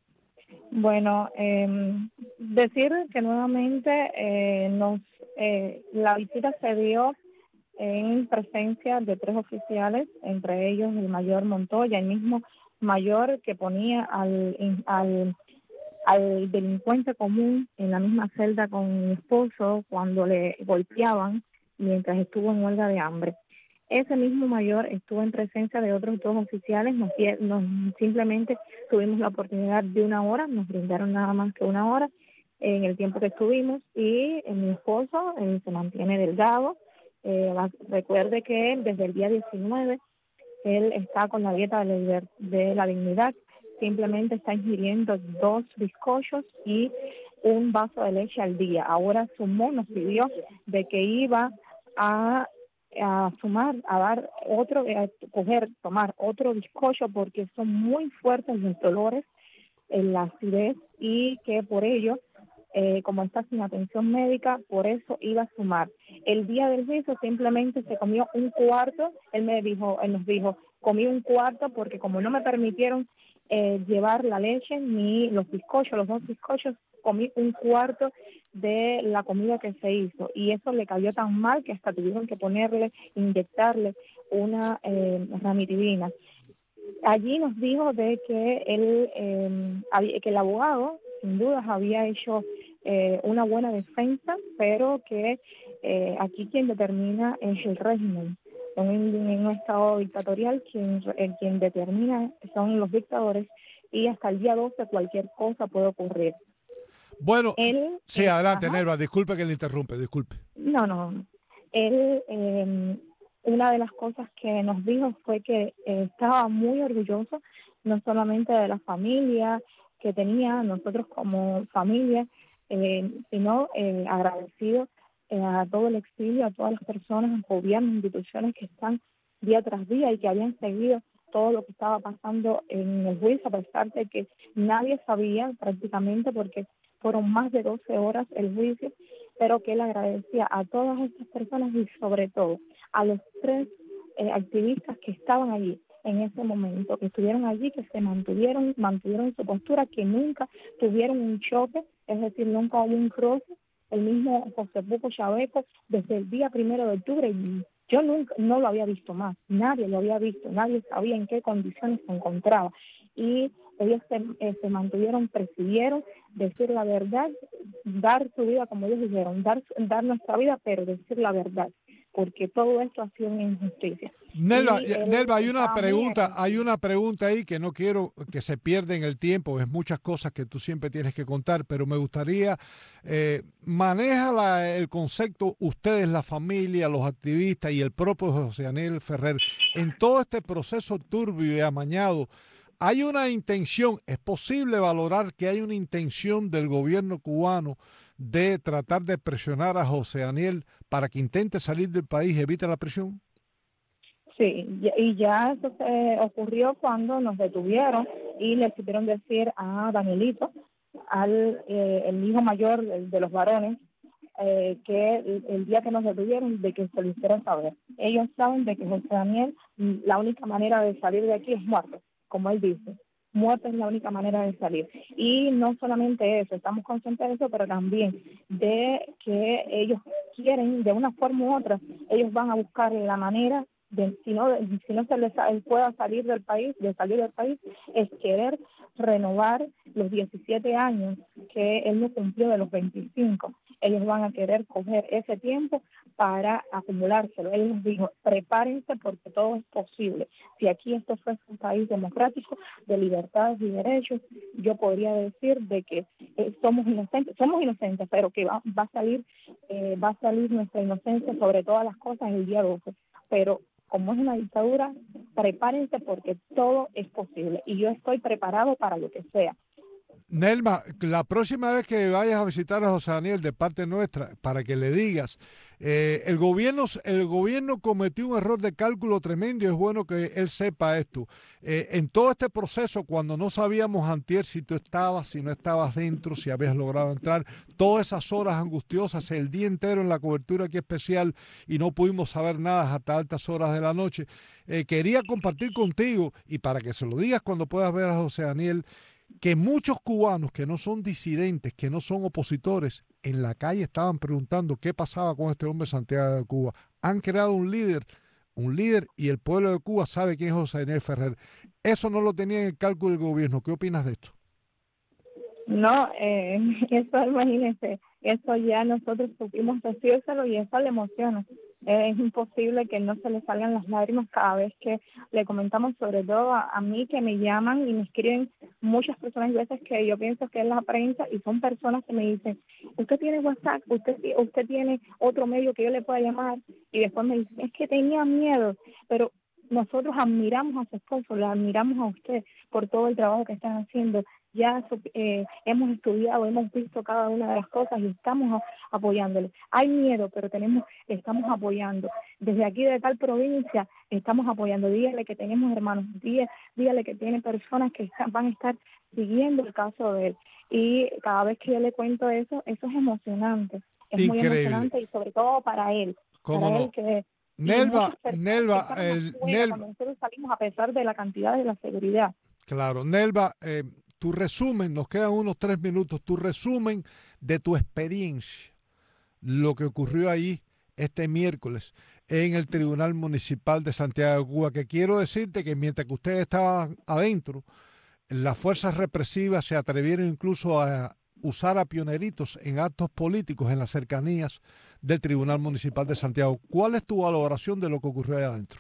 Bueno, eh, decir que nuevamente eh, nos eh, la visita se dio en presencia de tres oficiales, entre ellos el mayor Montoya, el mismo mayor que ponía al, al, al delincuente común en la misma celda con mi esposo cuando le golpeaban mientras estuvo en huelga de hambre. Ese mismo mayor estuvo en presencia de otros dos oficiales, nos, nos simplemente tuvimos la oportunidad de una hora, nos brindaron nada más que una hora en el tiempo que estuvimos, y eh, mi esposo eh, se mantiene delgado. Eh, recuerde que desde el día diecinueve él está con la dieta de la, de la dignidad, simplemente está ingiriendo dos bizcochos y un vaso de leche al día. Ahora sumó, nos pidió de que iba a, a sumar, a dar otro, a coger, tomar otro bizcocho porque son muy fuertes los dolores, en la acidez, y que por ello, eh, como está sin atención médica, por eso iba a sumar. El día del juicio simplemente se comió un cuarto, él me dijo, él nos dijo, comí un cuarto porque como no me permitieron eh, llevar la leche ni los bizcochos, los dos bizcochos, comí un cuarto de la comida que se hizo, y eso le cayó tan mal que hasta tuvieron que ponerle, inyectarle una eh, ranitidina. Allí nos dijo de que él, eh, había, que el abogado sin dudas había hecho eh, una buena defensa, pero que eh, aquí quien determina es el régimen. En un, en un estado dictatorial quien, eh, quien determina son los dictadores, y hasta el día doce cualquier cosa puede ocurrir. Bueno, él, sí, eh, adelante, ajá. Nelva, disculpe que le interrumpe, disculpe. No, no, él... Eh, una de las cosas que nos dijo fue que eh, estaba muy orgulloso, no solamente de la familia que tenía nosotros como familia, eh, sino eh, agradecido eh, a todo el exilio, a todas las personas, gobiernos, instituciones que están día tras día y que habían seguido todo lo que estaba pasando en el juicio, a pesar de que nadie sabía prácticamente, porque fueron más de doce horas el juicio, pero que él agradecía a todas estas personas y sobre todo a los tres eh, activistas que estaban allí en ese momento, que estuvieron allí, que se mantuvieron, mantuvieron su postura, que nunca tuvieron un choque, es decir, nunca hubo un roce. El mismo José Buco Chaveco, desde el día primero de octubre, yo nunca, no lo había visto más, nadie lo había visto, nadie sabía en qué condiciones se encontraba, y ellos se, eh, se mantuvieron, prefirieron decir la verdad, dar su vida, como ellos dijeron, dar, dar nuestra vida, pero decir la verdad, porque todo esto ha sido una injusticia. Nelva, Y él Nelva, hay una estaba muy pregunta, hay una pregunta ahí que no quiero que se pierda en el tiempo, es muchas cosas que tú siempre tienes que contar, pero me gustaría, eh, maneja la, el concepto, ustedes, la familia, los activistas y el propio José Daniel Ferrer, en todo este proceso turbio y amañado, ¿hay una intención, es posible valorar que hay una intención del gobierno cubano de tratar de presionar a José Daniel para que intente salir del país y evite la prisión? Sí, y ya eso se ocurrió cuando nos detuvieron y le pidieron decir a Danielito, al eh, el hijo mayor de los varones, eh, que el, el día que nos detuvieron, de que se lo hicieron saber. Ellos saben de que José Daniel, la única manera de salir de aquí es muerto, como él dice. Muerte es la única manera de salir. Y no solamente eso, estamos conscientes de eso, pero también de que ellos quieren, de una forma u otra, ellos van a buscar la manera de, si no, si no se les él pueda salir del país, de salir del país, es querer renovar los diecisiete años que él no cumplió de los veinticinco. Ellos van a querer coger ese tiempo para acumulárselo. Él nos dijo, prepárense porque todo es posible. Si aquí esto fuese un país democrático, de libertades y derechos, yo podría decir de que eh, somos inocentes, somos inocentes, pero que va, va a salir eh, va a salir nuestra inocencia sobre todas las cosas el día doce. Pero como es una dictadura, prepárense porque todo es posible y yo estoy preparado para lo que sea. Nelma, la próxima vez que vayas a visitar a José Daniel de parte nuestra, para que le digas, eh, el gobierno el gobierno cometió un error de cálculo tremendo y es bueno que él sepa esto. Eh, en todo este proceso, cuando no sabíamos antier si tú estabas, si no estabas dentro, si habías logrado entrar, todas esas horas angustiosas, el día entero en la cobertura aquí especial y no pudimos saber nada hasta altas horas de la noche, eh, quería compartir contigo y para que se lo digas cuando puedas ver a José Daniel, que muchos cubanos que no son disidentes, que no son opositores, en la calle estaban preguntando qué pasaba con este hombre Santiago de Cuba. Han creado un líder, un líder y el pueblo de Cuba sabe quién es José Daniel Ferrer. Eso no lo tenía en el cálculo del gobierno. ¿Qué opinas de esto? No, eh, eso imagínense, eso ya nosotros supimos decírselo y eso le emociona. Eh, es imposible que no se le salgan las lágrimas cada vez que le comentamos, sobre todo a, a mí, que me llaman y me escriben muchas personas, veces que yo pienso que es la prensa y son personas que me dicen, usted tiene WhatsApp, usted usted tiene otro medio que yo le pueda llamar, y después me dicen, es que tenía miedo, pero nosotros admiramos a su esposo, le admiramos a usted por todo el trabajo que están haciendo. Ya eh, hemos estudiado, hemos visto cada una de las cosas y estamos a, apoyándole. Hay miedo, pero tenemos, estamos apoyando. Desde aquí de tal provincia estamos apoyando. Dígale que tenemos hermanos, dígale, dígale que tiene personas que están, van a estar siguiendo el caso de él. Y cada vez que yo le cuento eso, eso es emocionante. Es Increíble. Muy emocionante y sobre todo para él. ¿Cómo para no? él que Nelva, Nelva, el, afuera, Nelva. cuando nosotros salimos a pesar de la cantidad de la seguridad. Claro, Nelva, eh, tu resumen, nos quedan unos tres minutos, tu resumen de tu experiencia, lo que ocurrió ahí este miércoles en el Tribunal Municipal de Santiago de Cuba, que quiero decirte que mientras que ustedes estaban adentro, las fuerzas represivas se atrevieron incluso a usar a pioneritos en actos políticos en las cercanías del Tribunal Municipal de Santiago. ¿Cuál es tu valoración de lo que ocurrió ahí adentro?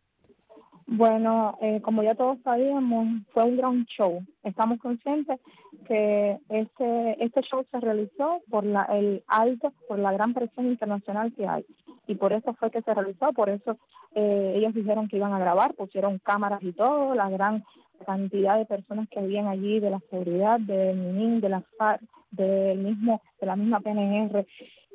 Bueno, eh, como ya todos sabíamos, fue un gran show. Estamos conscientes que este este show se realizó por la el alto, por la gran presión internacional que hay. Y por eso fue que se realizó, por eso eh, ellos dijeron que iban a grabar, pusieron cámaras y todo, la gran cantidad de personas que habían allí, de la seguridad, del MININ, de la FARC, del mismo, de la misma P N R.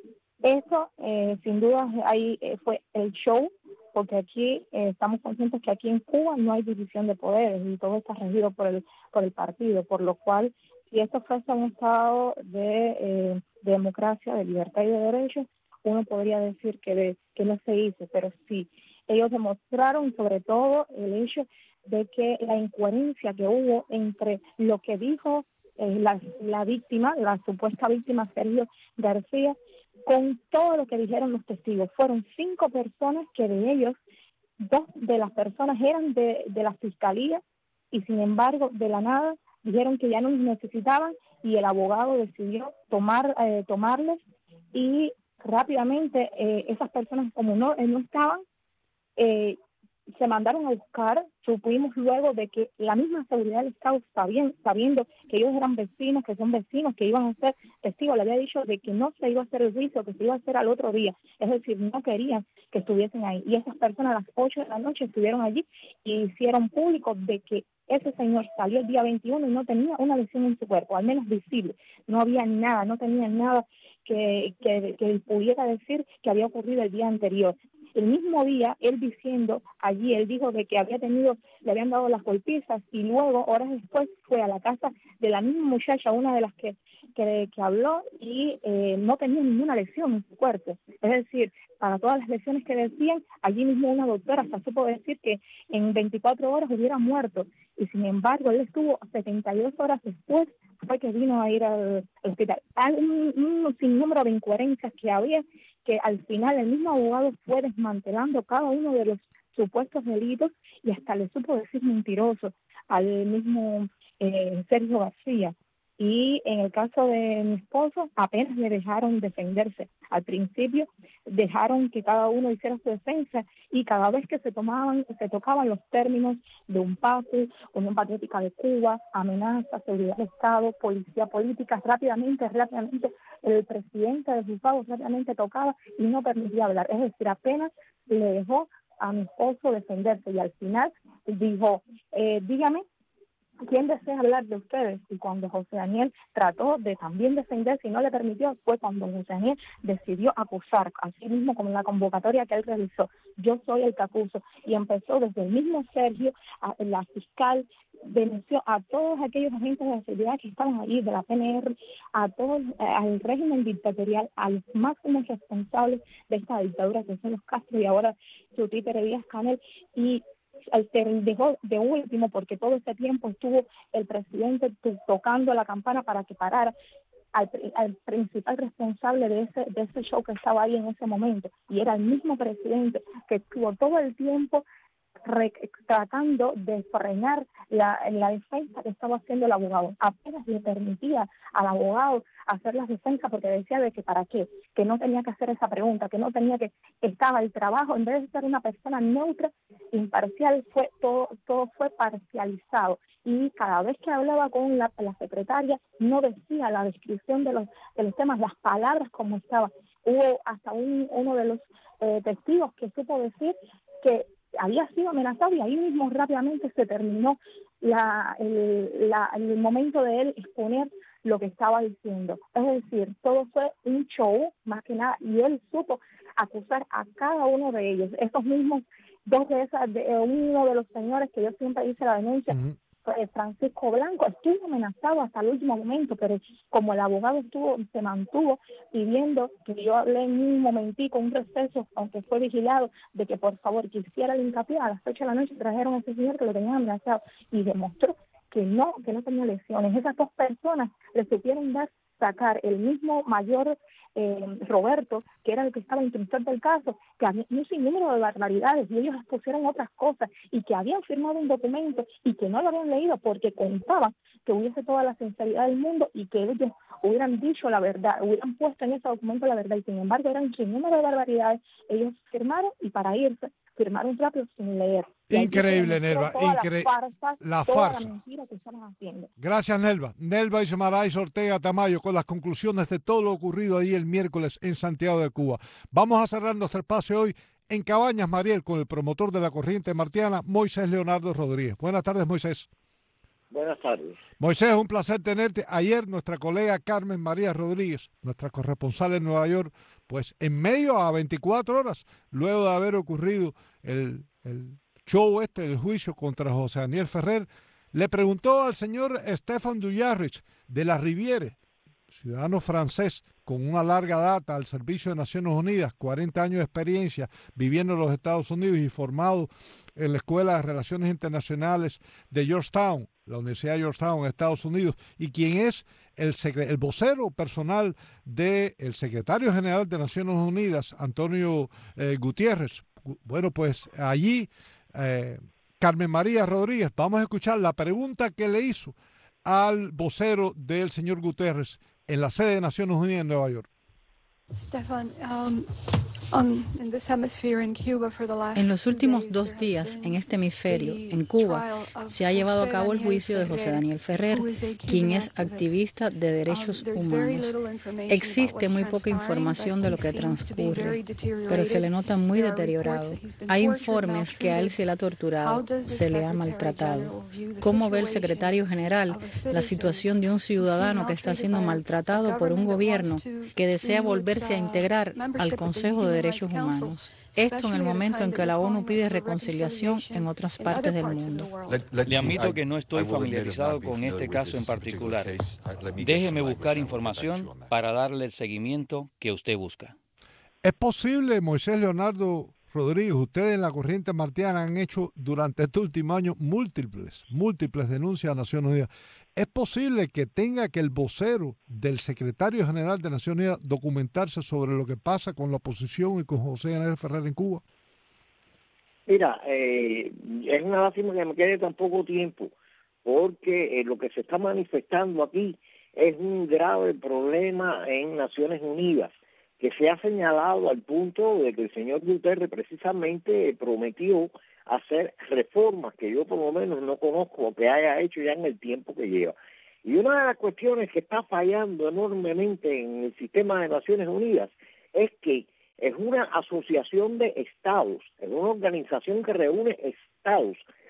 Eso, eh, sin duda, ahí eh, fue el show, porque aquí eh, estamos conscientes que aquí en Cuba no hay división de poderes y todo está regido por el por el partido, por lo cual, si esto fuese un estado de, eh, de democracia, de libertad y de derechos, uno podría decir que, de, que no se hizo, pero sí, ellos demostraron sobre todo el hecho de que la incoherencia que hubo entre lo que dijo eh, la, la víctima, la supuesta víctima Sergio García, con todo lo que dijeron los testigos. Fueron cinco personas que de ellos, dos de las personas eran de, de la fiscalía y sin embargo de la nada dijeron que ya no los necesitaban y el abogado decidió tomar eh, tomarles y rápidamente eh, esas personas como no, eh, no estaban, eh, se mandaron a buscar. Supimos luego de que la misma seguridad del Estado, sabiendo, sabiendo que ellos eran vecinos, que son vecinos, que iban a ser testigos, le había dicho de que no se iba a hacer el juicio, que se iba a hacer al otro día. Es decir, no querían que estuviesen ahí. Y esas personas a las ocho de la noche estuvieron allí y hicieron público de que ese señor salió el día veintiuno y no tenía una lesión en su cuerpo, al menos visible. No había nada, no tenía nada que, que, que pudiera decir que había ocurrido el día anterior. El mismo día, él diciendo allí, él dijo de que había tenido, le habían dado las golpizas y luego, horas después, fue a la casa de la misma muchacha, una de las que, que, que habló, y eh, no tenía ninguna lesión en su cuerpo. Es decir, para todas las lesiones que decían, allí mismo una doctora hasta supo decir que en veinticuatro horas hubiera muerto. Y sin embargo, él estuvo setenta y dos horas después, fue que vino a ir al, al hospital. Hay un, un sinnúmero de incoherencias que había, que al final el mismo abogado fue desmantelando cada uno de los supuestos delitos y hasta le supo decir mentiroso al mismo eh, Sergio García. Y en el caso de mi esposo, apenas le dejaron defenderse. Al principio dejaron que cada uno hiciera su defensa y cada vez que se tomaban, se tocaban los términos de un pacto, Unión Patriótica de Cuba, amenaza, seguridad del Estado, policía política, rápidamente, rápidamente el presidente de juzgado rápidamente tocaba y no permitía hablar. Es decir, apenas le dejó a mi esposo defenderse y al final dijo, eh, dígame, ¿quién desea hablar de ustedes? Y cuando José Daniel trató de también defenderse y no le permitió, fue cuando José Daniel decidió acusar, así mismo como en la convocatoria que él realizó. Yo soy el que acuso. Y empezó desde el mismo Sergio, a, la fiscal, denunció a todos aquellos agentes de seguridad que estaban allí, de la P N R, a todos, eh, al régimen dictatorial, a los máximos responsables de esta dictadura, que son los Castro y ahora su títere Díaz Canel, y se dejó de último porque todo ese tiempo estuvo el presidente tocando la campana para que parara al, al principal responsable de ese de ese show que estaba ahí en ese momento, y era el mismo presidente que estuvo todo el tiempo Re, tratando de frenar la, la defensa que estaba haciendo el abogado. Apenas le permitía al abogado hacer la defensa porque decía de que para qué, que no tenía que hacer esa pregunta, que no tenía que, estaba el trabajo, en vez de ser una persona neutra, imparcial, fue todo, todo fue parcializado. Y cada vez que hablaba con la, la secretaria, no decía la descripción de los, de los temas, las palabras como estaba. Hubo hasta un, uno de los eh, testigos que supo decir que había sido amenazado, y ahí mismo rápidamente se terminó la, el, la, el momento de él exponer lo que estaba diciendo. Es decir, todo fue un show, más que nada, y él supo acusar a cada uno de ellos. Estos mismos, dos de esas, de, uno de los señores que yo siempre hice la denuncia, uh-huh. Francisco Blanco, estuvo amenazado hasta el último momento, pero como el abogado estuvo se mantuvo pidiendo que yo hablé en un momentico, un receso, aunque fue vigilado, de que por favor que hiciera el hincapié, a las ocho de la noche trajeron a ese señor que lo tenían amenazado y demostró que no, que no tenía lesiones. Esas dos personas le supieron dar, sacar el mismo mayor eh, Roberto, que era el que estaba instructor del caso, que había un sinnúmero de barbaridades y ellos expusieron otras cosas y que habían firmado un documento y que no lo habían leído porque contaban que hubiese toda la sinceridad del mundo y que ellos hubieran dicho la verdad, hubieran puesto en ese documento la verdad, y sin embargo eran un sinnúmero de barbaridades. Ellos firmaron y para irse firmaron rápido sin leer. Increíble, Nelva, increíble. La farsa. La mentira que estaban haciendo. Gracias, Nelva. Nelva Ismarais Ortega Tamayo con las conclusiones de todo lo ocurrido ahí el miércoles en Santiago de Cuba. Vamos a cerrar nuestro espacio hoy en Cabañas, Mariel, con el promotor de la corriente martiana, Moisés Leonardo Rodríguez. Buenas tardes, Moisés. Buenas tardes. Moisés, un placer tenerte. Ayer nuestra colega Carmen María Rodríguez, nuestra corresponsal en Nueva York, pues en medio a veinticuatro horas, luego de haber ocurrido el, el show este, el juicio contra José Daniel Ferrer, le preguntó al señor Stéphane Dujarric de la Riviere, ciudadano francés con una larga data al servicio de Naciones Unidas, cuarenta años de experiencia viviendo en los Estados Unidos y formado en la Escuela de Relaciones Internacionales de Georgetown, la Universidad de Georgetown en Estados Unidos, y quien es el, el vocero personal del secretario general de Naciones Unidas, Antonio eh, Gutiérrez. Bueno, pues allí, eh, Carmen María Rodríguez, vamos a escuchar la pregunta que le hizo al vocero del señor Guterres en la sede de Naciones Unidas en Nueva York. Stefan, um, um, in this hemisphere in Cuba for the last en los últimos dos días, en este hemisferio, en Cuba, se ha llevado a cabo el juicio de José Daniel Ferrer, quien es activista de derechos humanos. Existe muy poca información de lo que transcurre, pero se le nota muy deteriorado. Hay informes que a él se le ha torturado, se le ha maltratado. ¿Cómo ve el secretario general la situación de un ciudadano que está siendo maltratado por un gobierno que desea volver a integrar al Consejo de Derechos Humanos? Esto en el momento en que la ONU pide reconciliación en otras partes del mundo. Le admito que no estoy familiarizado con este caso en particular. Déjeme buscar información para darle el seguimiento que usted busca. ¿Es posible, Moisés Leonardo Rodríguez, ustedes en la corriente martiana han hecho durante este último año múltiples, múltiples denuncias a Naciones Unidas? ¿Es posible que tenga que el vocero del secretario general de Naciones Unidas documentarse sobre lo que pasa con la oposición y con José Daniel Ferrer en Cuba? Mira, eh, es una lástima que me quede tan poco tiempo, porque eh, lo que se está manifestando aquí es un grave problema en Naciones Unidas, que se ha señalado al punto de que el señor Guterres precisamente prometió hacer reformas que yo por lo menos no conozco o que haya hecho ya en el tiempo que lleva. Y una de las cuestiones que está fallando enormemente en el sistema de Naciones Unidas es que es una asociación de estados, es una organización que reúne estados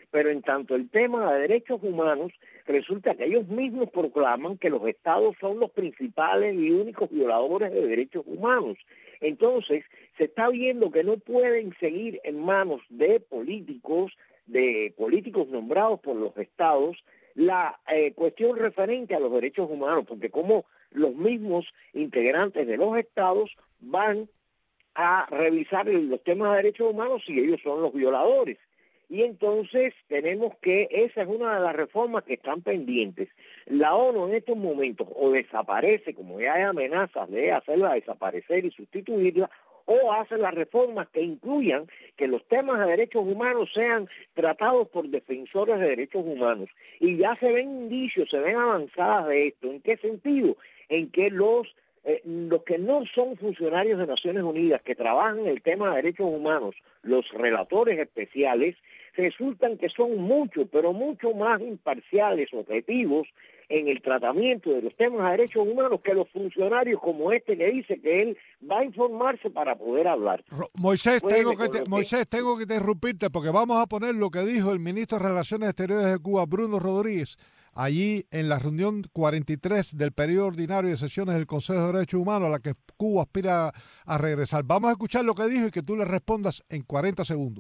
Pero en tanto el tema de derechos humanos, resulta que ellos mismos proclaman que los estados son los principales y únicos violadores de derechos humanos. Entonces, se está viendo que no pueden seguir en manos de políticos, de políticos nombrados por los estados, la eh, cuestión referente a los derechos humanos, porque como los mismos integrantes de los estados van a revisar los temas de derechos humanos si ellos son los violadores. Y entonces tenemos que, esa es una de las reformas que están pendientes. La ONU en estos momentos o desaparece, como ya hay amenazas de hacerla desaparecer y sustituirla, o hace las reformas que incluyan que los temas de derechos humanos sean tratados por defensores de derechos humanos. Y ya se ven indicios, se ven avanzadas de esto. ¿En qué sentido? En que los Eh, los que no son funcionarios de Naciones Unidas, que trabajan en el tema de derechos humanos, los relatores especiales, resultan que son mucho, pero mucho más imparciales, objetivos en el tratamiento de los temas de derechos humanos que los funcionarios como este que dice que él va a informarse para poder hablar. Moisés, Puede tengo que, te, que... Moisés, tengo que interrumpirte porque vamos a poner lo que dijo el ministro de Relaciones Exteriores de Cuba, Bruno Rodríguez, allí en la reunión cuarenta y tres del periodo ordinario de sesiones del Consejo de Derechos Humanos a la que Cuba aspira a regresar. Vamos a escuchar lo que dijo y que tú le respondas en cuarenta segundos.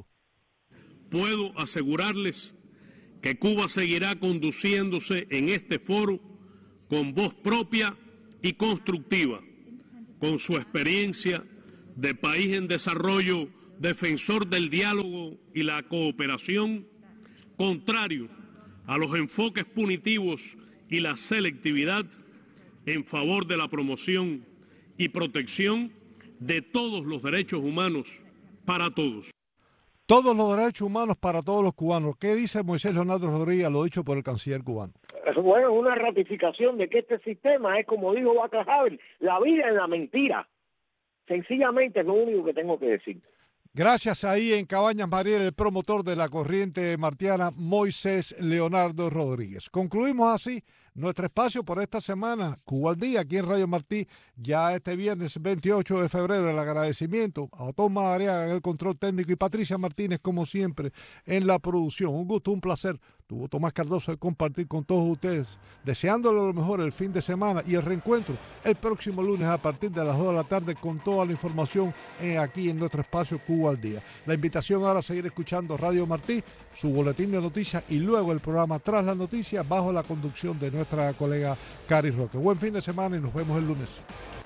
Puedo asegurarles que Cuba seguirá conduciéndose en este foro con voz propia y constructiva, con su experiencia de país en desarrollo, defensor del diálogo y la cooperación, contrario a los enfoques punitivos y la selectividad, en favor de la promoción y protección de todos los derechos humanos para todos. Todos los derechos humanos para todos los cubanos. ¿Qué dice Moisés Leonardo Rodríguez, lo dicho por el canciller cubano? Bueno, una ratificación de que este sistema es, como dijo Václav Havel, la vida en la mentira. Sencillamente es lo único que tengo que decir. Gracias ahí en Cabañas Mariel, el promotor de la corriente martiana, Moisés Leonardo Rodríguez. Concluimos así nuestro espacio por esta semana, Cuba al Día, aquí en Radio Martí, ya este viernes veintiocho de febrero. El agradecimiento a Otón Madariaga en el control técnico y Patricia Martínez, como siempre, en la producción. Un gusto, un placer. Tuvo Tomás Cardoso de compartir con todos ustedes, deseándole lo mejor el fin de semana y el reencuentro el próximo lunes a partir de las dos de la tarde con toda la información en, aquí en nuestro espacio Cuba al Día. La invitación ahora a seguir escuchando Radio Martí, su boletín de noticias y luego el programa Tras las Noticias bajo la conducción de nuestra colega Cari Roque. Buen fin de semana y nos vemos el lunes.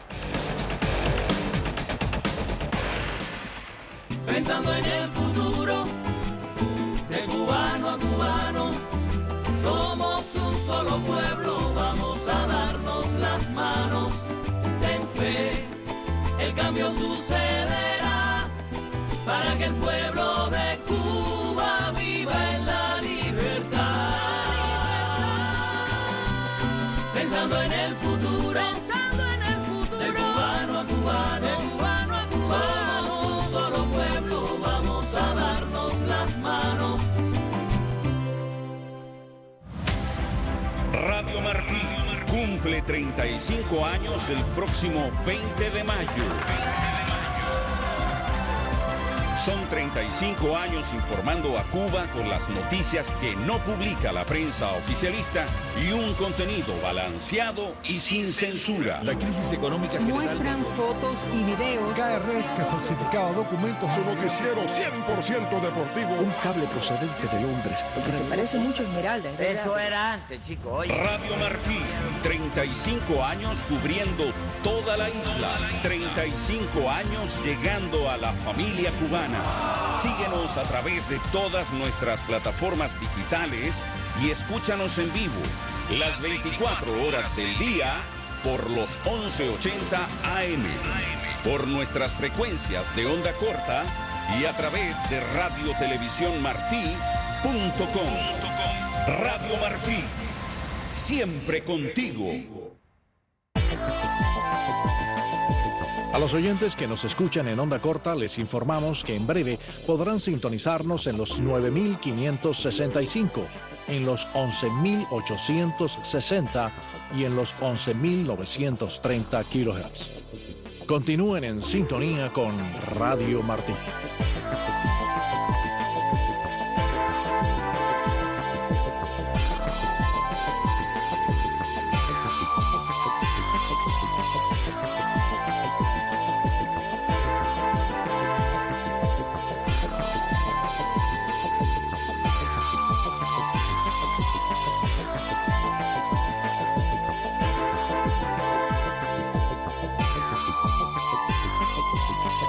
Pensando en el futuro, de cubano a cubano, somos un solo pueblo, vamos a darnos las manos. Ten fe, el cambio sucederá para que el pueblo de Cuba viva en la libertad. Pensando en el futuro, pensando en el futuro, de cubano a cubano, de cubano a cubano, somos un solo pueblo, vamos a darnos las manos. Radio Martí cumple treinta y cinco años el próximo veinte de mayo. Son treinta y cinco años informando a Cuba con las noticias que no publica la prensa oficialista y un contenido balanceado y sin censura. La crisis económica general... Muestran fotos y videos. K R S que falsificaba documentos. Su noticiero cien por ciento deportivo. Un cable procedente de Londres. Porque se parece mucho a Esmeralda. Eso era antes, chico. Oye. Radio Martí, treinta y cinco años cubriendo toda la isla. treinta y cinco años llegando a la familia cubana. Síguenos a través de todas nuestras plataformas digitales y escúchanos en vivo las veinticuatro horas del día por los once ochenta A M, por nuestras frecuencias de onda corta y a través de radio televisión martí punto com. Radio Martí, siempre contigo. A los oyentes que nos escuchan en onda corta les informamos que en breve podrán sintonizarnos en los nueve mil quinientos sesenta y cinco, en los once mil ochocientos sesenta y en los once mil novecientos treinta kilohertz. Continúen en sintonía con Radio Martí.